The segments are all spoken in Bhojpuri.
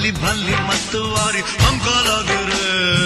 भली भली मतवारी हमको लगे रे।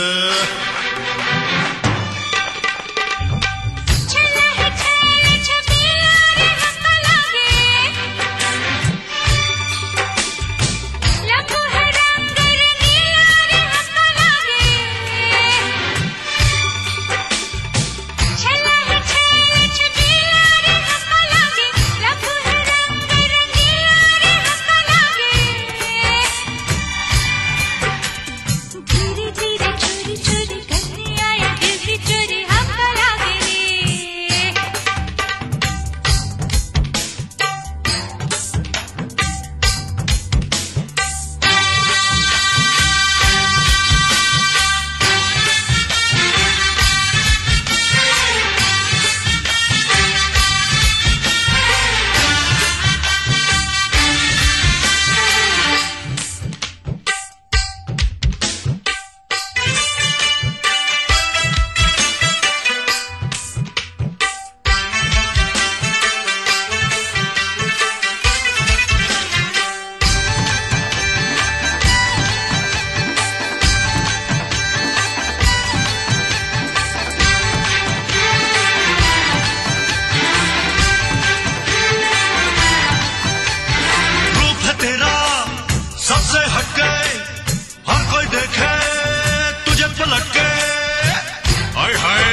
सबसे हटके हर कोई देखे तुझे पलट के, हाय हाय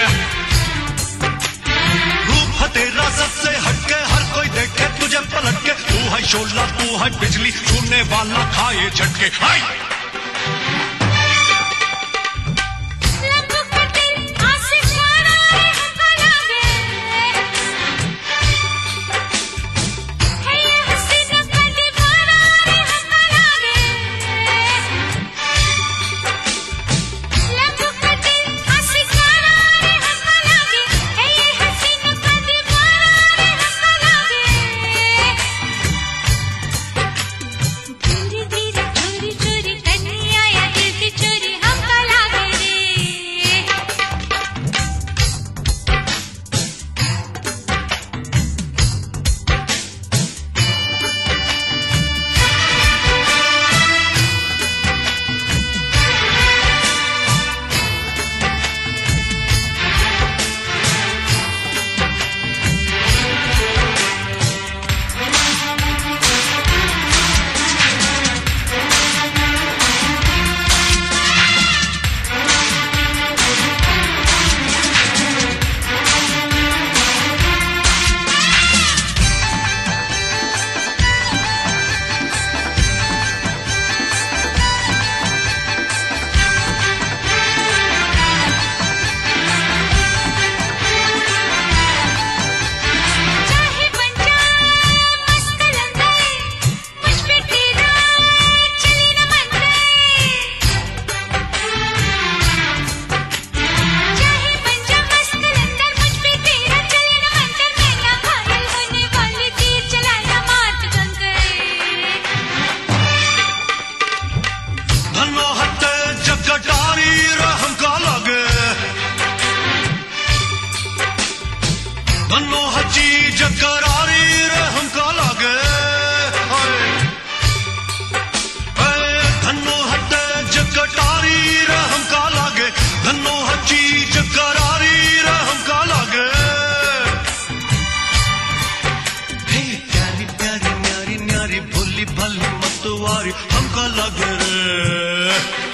रूप है तेरा सबसे हटके हर कोई देखे तुझे पलट के। तू है शोला तू है बिजली छूने वाला खाए झटके। हाय धनो हची जकरारी रे हमका लागे। धनो हटे जकटारी रे हमका लागे। धनो हची जकरारी रे हमका लागे। प्यारी प्यारी न्यारी न्यारी भोली भाली मतवारी हमका लागे रे।